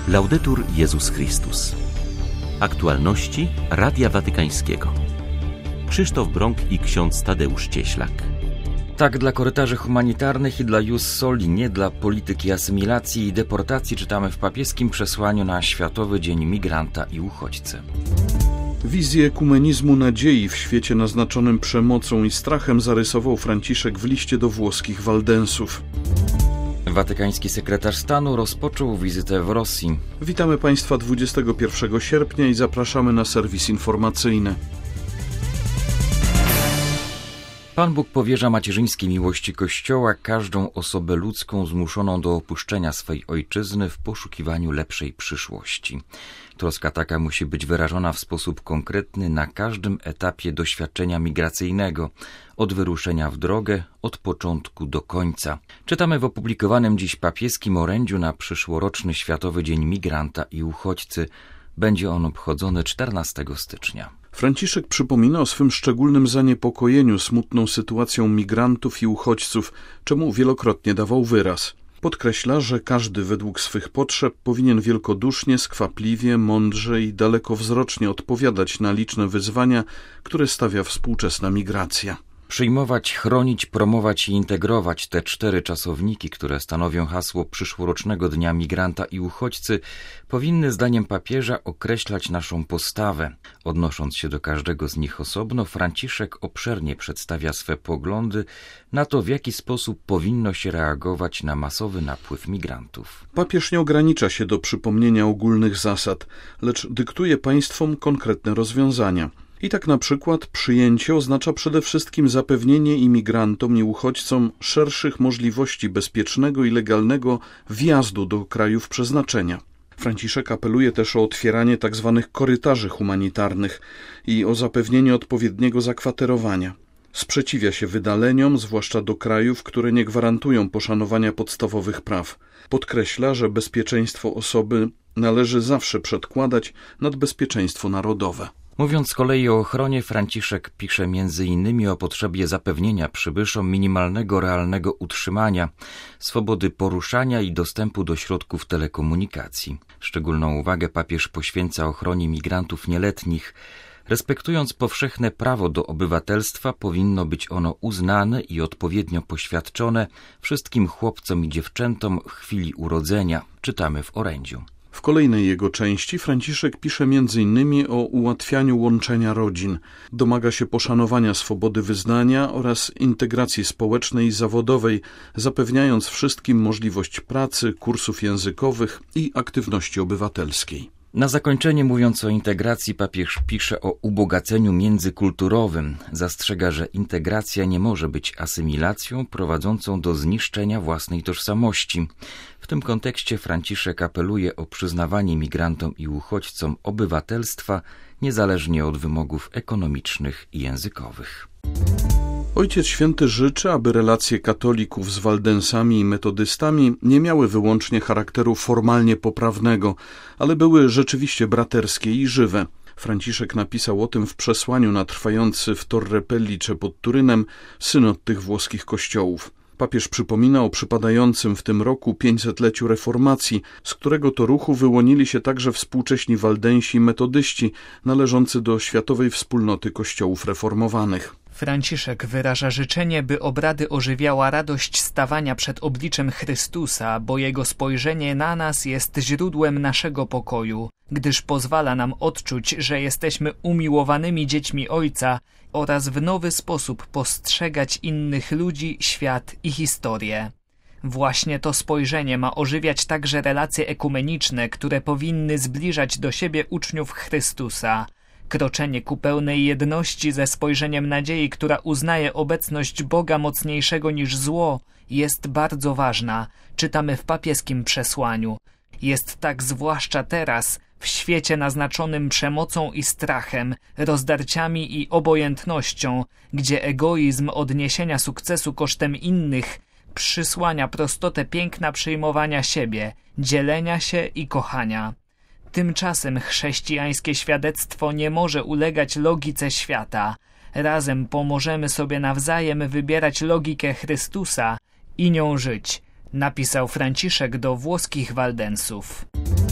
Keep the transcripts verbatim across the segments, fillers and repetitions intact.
Laudetur Jezus Chrystus. Aktualności Radia Watykańskiego. Krzysztof Brąk i ksiądz Tadeusz Cieślak. Tak, dla korytarzy humanitarnych i dla Ius Soli, nie dla polityki asymilacji i deportacji, czytamy w papieskim przesłaniu na Światowy Dzień Migranta i Uchodźcy. Wizję ekumenizmu nadziei w świecie naznaczonym przemocą i strachem zarysował Franciszek w liście do włoskich Waldensów. Watykański sekretarz stanu rozpoczął wizytę w Rosji. Witamy Państwa dwudziestego pierwszego sierpnia i zapraszamy na serwis informacyjny. Pan Bóg powierza macierzyńskiej miłości Kościoła każdą osobę ludzką zmuszoną do opuszczenia swej ojczyzny w poszukiwaniu lepszej przyszłości. Troska taka musi być wyrażona w sposób konkretny na każdym etapie doświadczenia migracyjnego, od wyruszenia w drogę, od początku do końca. Czytamy w opublikowanym dziś papieskim orędziu na przyszłoroczny Światowy Dzień Migranta i Uchodźcy. Będzie on obchodzony czternastego stycznia. Franciszek przypomina o swym szczególnym zaniepokojeniu smutną sytuacją migrantów i uchodźców, czemu wielokrotnie dawał wyraz. Podkreśla, że każdy według swych potrzeb powinien wielkodusznie, skwapliwie, mądrze i dalekowzrocznie odpowiadać na liczne wyzwania, które stawia współczesna migracja. Przyjmować, chronić, promować i integrować te cztery czasowniki, które stanowią hasło przyszłorocznego Dnia Migranta i Uchodźcy, powinny zdaniem papieża określać naszą postawę. Odnosząc się do każdego z nich osobno, Franciszek obszernie przedstawia swe poglądy na to, w jaki sposób powinno się reagować na masowy napływ migrantów. Papież nie ogranicza się do przypomnienia ogólnych zasad, lecz dyktuje państwom konkretne rozwiązania. I tak na przykład przyjęcie oznacza przede wszystkim zapewnienie imigrantom i uchodźcom szerszych możliwości bezpiecznego i legalnego wjazdu do krajów przeznaczenia. Franciszek apeluje też o otwieranie tzw. korytarzy humanitarnych i o zapewnienie odpowiedniego zakwaterowania. Sprzeciwia się wydaleniom, zwłaszcza do krajów, które nie gwarantują poszanowania podstawowych praw. Podkreśla, że bezpieczeństwo osoby należy zawsze przedkładać nad bezpieczeństwo narodowe. Mówiąc z kolei o ochronie, Franciszek pisze między innymi o potrzebie zapewnienia przybyszom minimalnego realnego utrzymania, swobody poruszania i dostępu do środków telekomunikacji. Szczególną uwagę papież poświęca ochronie migrantów nieletnich. Respektując powszechne prawo do obywatelstwa, powinno być ono uznane i odpowiednio poświadczone wszystkim chłopcom i dziewczętom w chwili urodzenia, czytamy w orędziu. W kolejnej jego części Franciszek pisze między innymi o ułatwianiu łączenia rodzin. Domaga się poszanowania swobody wyznania oraz integracji społecznej i zawodowej, zapewniając wszystkim możliwość pracy, kursów językowych i aktywności obywatelskiej. Na zakończenie, mówiąc o integracji, papież pisze o ubogaceniu międzykulturowym. Zastrzega, że integracja nie może być asymilacją prowadzącą do zniszczenia własnej tożsamości. W tym kontekście Franciszek apeluje o przyznawanie migrantom i uchodźcom obywatelstwa niezależnie od wymogów ekonomicznych i językowych. Ojciec Święty życzy, aby relacje katolików z Waldensami i metodystami nie miały wyłącznie charakteru formalnie poprawnego, ale były rzeczywiście braterskie i żywe. Franciszek napisał o tym w przesłaniu na trwający w Torre Pellice pod Turynem synod tych włoskich kościołów. Papież przypomina o przypadającym w tym roku pięćsetleciu reformacji, z którego to ruchu wyłonili się także współcześni waldensi i metodyści należący do Światowej Wspólnoty Kościołów Reformowanych. Franciszek wyraża życzenie, by obrady ożywiała radość stawania przed obliczem Chrystusa, bo Jego spojrzenie na nas jest źródłem naszego pokoju, gdyż pozwala nam odczuć, że jesteśmy umiłowanymi dziećmi Ojca oraz w nowy sposób postrzegać innych ludzi, świat i historię. Właśnie to spojrzenie ma ożywiać także relacje ekumeniczne, które powinny zbliżać do siebie uczniów Chrystusa. Kroczenie ku pełnej jedności ze spojrzeniem nadziei, która uznaje obecność Boga mocniejszego niż zło, jest bardzo ważna, czytamy w papieskim przesłaniu. Jest tak zwłaszcza teraz, w świecie naznaczonym przemocą i strachem, rozdarciami i obojętnością, gdzie egoizm odniesienia sukcesu kosztem innych przysłania prostotę piękna przyjmowania siebie, dzielenia się i kochania. Tymczasem chrześcijańskie świadectwo nie może ulegać logice świata. Razem pomożemy sobie nawzajem wybierać logikę Chrystusa i nią żyć, napisał Franciszek do włoskich Waldensów.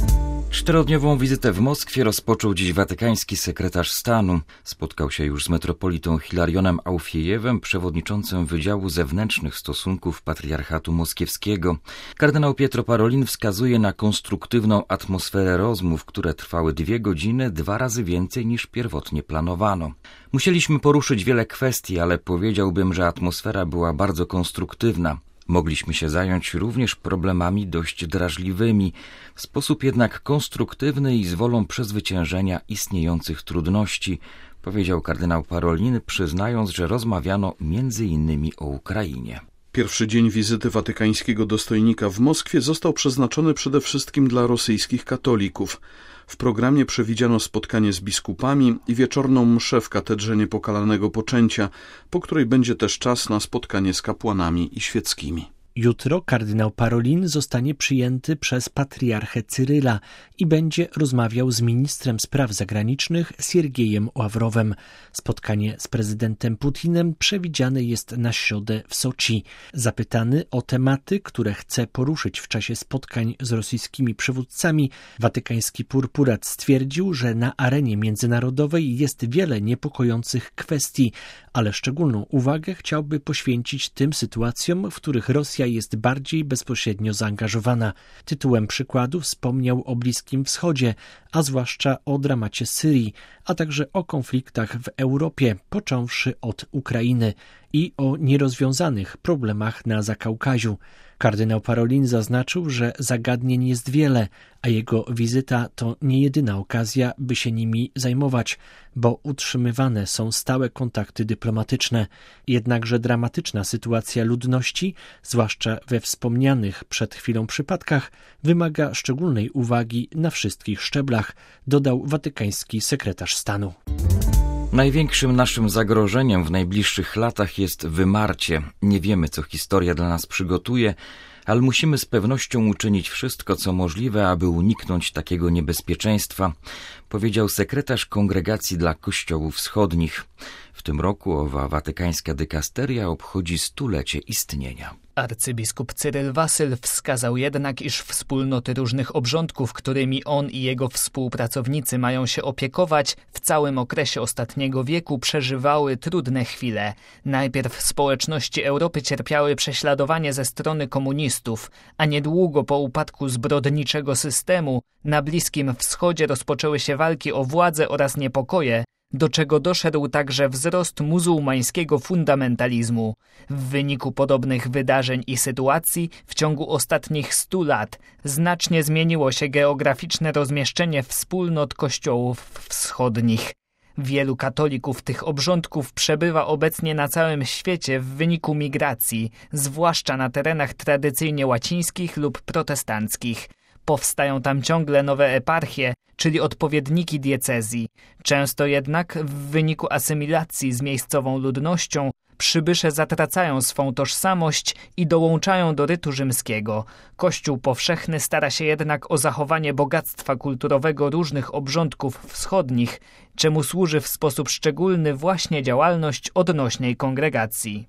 Czterodniową wizytę w Moskwie rozpoczął dziś watykański sekretarz stanu. Spotkał się już z metropolitą Hilarionem Aufiejewem, przewodniczącym Wydziału Zewnętrznych Stosunków Patriarchatu Moskiewskiego. Kardynał Pietro Parolin wskazuje na konstruktywną atmosferę rozmów, które trwały dwie godziny, dwa razy więcej niż pierwotnie planowano. Musieliśmy poruszyć wiele kwestii, ale powiedziałbym, że atmosfera była bardzo konstruktywna. Mogliśmy się zająć również problemami dość drażliwymi, w sposób jednak konstruktywny i z wolą przezwyciężenia istniejących trudności, powiedział kardynał Parolin, przyznając, że rozmawiano między innymi o Ukrainie. Pierwszy dzień wizyty watykańskiego dostojnika w Moskwie został przeznaczony przede wszystkim dla rosyjskich katolików. W programie przewidziano spotkanie z biskupami i wieczorną mszę w katedrze Niepokalanego Poczęcia, po której będzie też czas na spotkanie z kapłanami i świeckimi. Jutro kardynał Parolin zostanie przyjęty przez patriarchę Cyryla i będzie rozmawiał z ministrem spraw zagranicznych Siergiejem Ławrowem. Spotkanie z prezydentem Putinem przewidziane jest na środę w Soczi. Zapytany o tematy, które chce poruszyć w czasie spotkań z rosyjskimi przywódcami, watykański purpurat stwierdził, że na arenie międzynarodowej jest wiele niepokojących kwestii, ale szczególną uwagę chciałby poświęcić tym sytuacjom, w których Rosja jest bardziej bezpośrednio zaangażowana. Tytułem przykładu wspomniał o Bliskim Wschodzie, a zwłaszcza o dramacie Syrii, a także o konfliktach w Europie, począwszy od Ukrainy, i o nierozwiązanych problemach na Zakaukaziu. Kardynał Parolin zaznaczył, że zagadnień jest wiele, a jego wizyta to nie jedyna okazja, by się nimi zajmować, bo utrzymywane są stałe kontakty dyplomatyczne. Jednakże dramatyczna sytuacja ludności, zwłaszcza we wspomnianych przed chwilą przypadkach, wymaga szczególnej uwagi na wszystkich szczeblach, dodał watykański sekretarz stanu. Największym naszym zagrożeniem w najbliższych latach jest wymarcie. Nie wiemy, co historia dla nas przygotuje, ale musimy z pewnością uczynić wszystko, co możliwe, aby uniknąć takiego niebezpieczeństwa, powiedział sekretarz Kongregacji dla Kościołów Wschodnich. W tym roku owa watykańska dykasteria obchodzi stulecie istnienia. Arcybiskup Cyryl Wasyl wskazał jednak, iż wspólnoty różnych obrządków, którymi on i jego współpracownicy mają się opiekować, w całym okresie ostatniego wieku przeżywały trudne chwile. Najpierw społeczności Europy cierpiały prześladowanie ze strony komunistów, a niedługo po upadku zbrodniczego systemu na Bliskim Wschodzie rozpoczęły się walki o władzę oraz niepokoje, do czego doszedł także wzrost muzułmańskiego fundamentalizmu. W wyniku podobnych wydarzeń i sytuacji w ciągu ostatnich stu lat znacznie zmieniło się geograficzne rozmieszczenie wspólnot kościołów wschodnich. Wielu katolików tych obrządków przebywa obecnie na całym świecie w wyniku migracji, zwłaszcza na terenach tradycyjnie łacińskich lub protestanckich. Powstają tam ciągle nowe eparchie, czyli odpowiedniki diecezji. Często jednak w wyniku asymilacji z miejscową ludnością przybysze zatracają swą tożsamość i dołączają do rytu rzymskiego. Kościół powszechny stara się jednak o zachowanie bogactwa kulturowego różnych obrządków wschodnich, czemu służy w sposób szczególny właśnie działalność odnośnej kongregacji.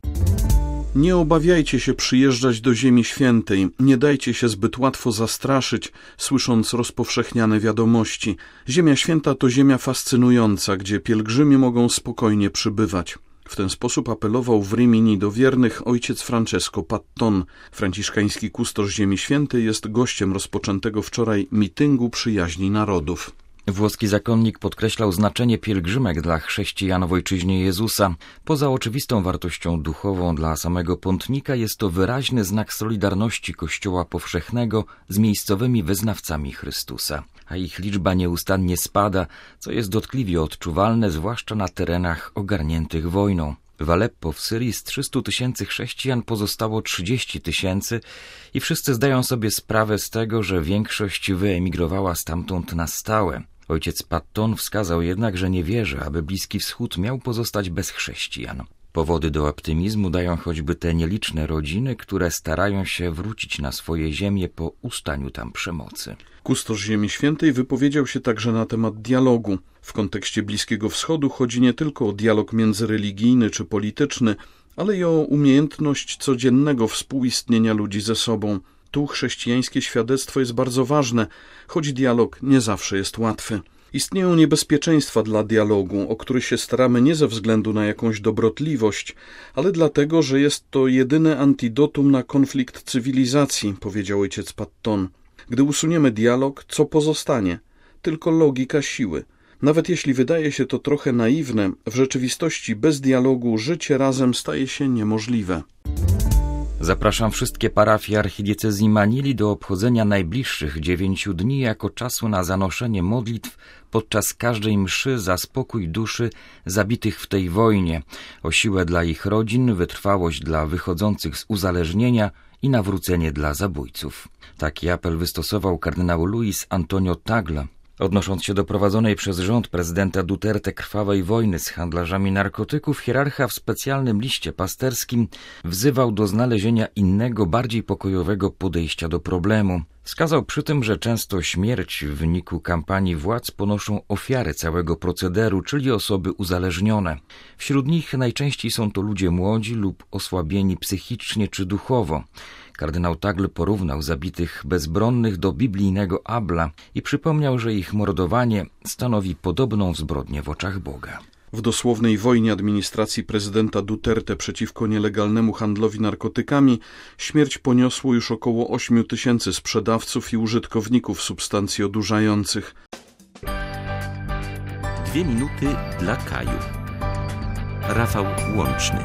Nie obawiajcie się przyjeżdżać do Ziemi Świętej, nie dajcie się zbyt łatwo zastraszyć, słysząc rozpowszechniane wiadomości. Ziemia Święta to ziemia fascynująca, gdzie pielgrzymi mogą spokojnie przybywać. W ten sposób apelował w Rimini do wiernych ojciec Francesco Patton. Franciszkański kustosz Ziemi Świętej jest gościem rozpoczętego wczoraj mityngu przyjaźni narodów. Włoski zakonnik podkreślał znaczenie pielgrzymek dla chrześcijan w ojczyźnie Jezusa. Poza oczywistą wartością duchową dla samego pątnika jest to wyraźny znak solidarności Kościoła powszechnego z miejscowymi wyznawcami Chrystusa. A ich liczba nieustannie spada, co jest dotkliwie odczuwalne, zwłaszcza na terenach ogarniętych wojną. W Aleppo w Syrii z trzystu tysięcy chrześcijan pozostało trzydzieści tysięcy i wszyscy zdają sobie sprawę z tego, że większość wyemigrowała stamtąd na stałe. Ojciec Patton wskazał jednak, że nie wierzy, aby Bliski Wschód miał pozostać bez chrześcijan. Powody do optymizmu dają choćby te nieliczne rodziny, które starają się wrócić na swoje ziemię po ustaniu tam przemocy. Kustosz Ziemi Świętej wypowiedział się także na temat dialogu. W kontekście Bliskiego Wschodu chodzi nie tylko o dialog międzyreligijny czy polityczny, ale i o umiejętność codziennego współistnienia ludzi ze sobą. Tu chrześcijańskie świadectwo jest bardzo ważne, choć dialog nie zawsze jest łatwy. Istnieją niebezpieczeństwa dla dialogu, o który się staramy nie ze względu na jakąś dobrotliwość, ale dlatego, że jest to jedyne antidotum na konflikt cywilizacji, powiedział ojciec Patton. Gdy usuniemy dialog, co pozostanie? Tylko logika siły. Nawet jeśli wydaje się to trochę naiwne, w rzeczywistości bez dialogu życie razem staje się niemożliwe. Zapraszam wszystkie parafie archidiecezji Manili do obchodzenia najbliższych dziewięciu dni jako czasu na zanoszenie modlitw podczas każdej mszy za spokój duszy zabitych w tej wojnie, o siłę dla ich rodzin, wytrwałość dla wychodzących z uzależnienia i nawrócenie dla zabójców. Taki apel wystosował kardynał Luis Antonio Tagle. Odnosząc się do prowadzonej przez rząd prezydenta Duterte krwawej wojny z handlarzami narkotyków, hierarcha w specjalnym liście pasterskim wzywał do znalezienia innego, bardziej pokojowego podejścia do problemu. Wskazał przy tym, że często śmierć w wyniku kampanii władz ponoszą ofiary całego procederu, czyli osoby uzależnione. Wśród nich najczęściej są to ludzie młodzi lub osłabieni psychicznie czy duchowo. Kardynał Tagle porównał zabitych bezbronnych do biblijnego Abla i przypomniał, że ich mordowanie stanowi podobną zbrodnię w oczach Boga. W dosłownej wojnie administracji prezydenta Duterte przeciwko nielegalnemu handlowi narkotykami śmierć poniosło już około ośmiu tysięcy sprzedawców i użytkowników substancji odurzających. Dwie minuty dla Kaju. Rafał Łączny.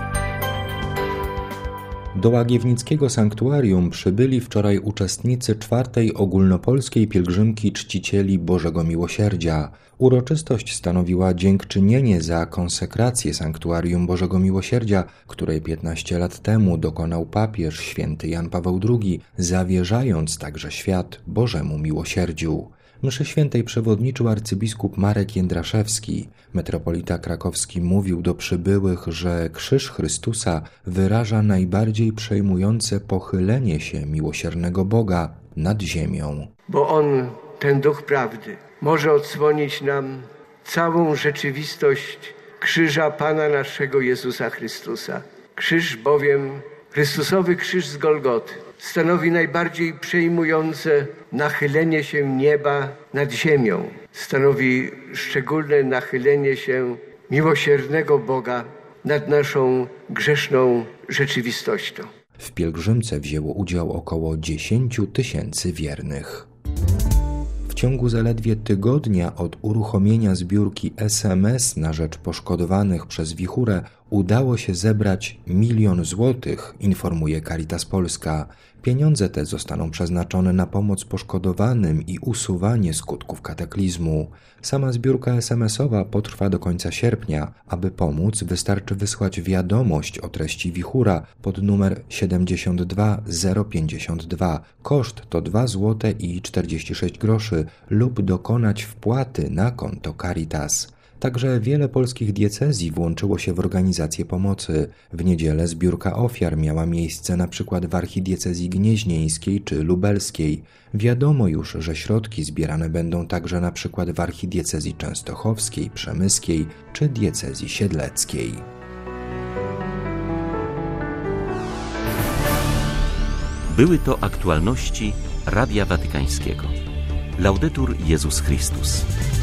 Do Łagiewnickiego Sanktuarium przybyli wczoraj uczestnicy czwartej ogólnopolskiej pielgrzymki czcicieli Bożego Miłosierdzia. Uroczystość stanowiła dziękczynienie za konsekrację Sanktuarium Bożego Miłosierdzia, której piętnaście lat temu dokonał papież święty Jan Paweł drugi, zawierzając także świat Bożemu Miłosierdziu. Mszy świętej przewodniczył arcybiskup Marek Jędraszewski. Metropolita krakowski mówił do przybyłych, że krzyż Chrystusa wyraża najbardziej przejmujące pochylenie się miłosiernego Boga nad ziemią. Bo On, ten Duch Prawdy, może odsłonić nam całą rzeczywistość krzyża Pana naszego Jezusa Chrystusa. Krzyż bowiem, Chrystusowy krzyż z Golgoty, stanowi najbardziej przejmujące nachylenie się nieba nad ziemią. Stanowi szczególne nachylenie się miłosiernego Boga nad naszą grzeszną rzeczywistością. W pielgrzymce wzięło udział około dziesięciu tysięcy wiernych. W ciągu zaledwie tygodnia od uruchomienia zbiórki S M S na rzecz poszkodowanych przez wichurę udało się zebrać milion złotych, informuje Caritas Polska. Pieniądze te zostaną przeznaczone na pomoc poszkodowanym i usuwanie skutków kataklizmu. Sama zbiórka es em esowa potrwa do końca sierpnia. Aby pomóc, wystarczy wysłać wiadomość o treści wichura pod numer siedemdziesiąt dwa zero pięćdziesiąt dwa. Koszt to dwa złote i czterdzieści sześć groszy lub dokonać wpłaty na konto Caritas. Także wiele polskich diecezji włączyło się w organizację pomocy. W niedzielę zbiórka ofiar miała miejsce na przykład w archidiecezji gnieźnieńskiej czy lubelskiej. Wiadomo już, że środki zbierane będą także na przykład w archidiecezji częstochowskiej, przemyskiej czy diecezji siedleckiej. Były to aktualności Radia Watykańskiego. Laudetur Jezus Chrystus.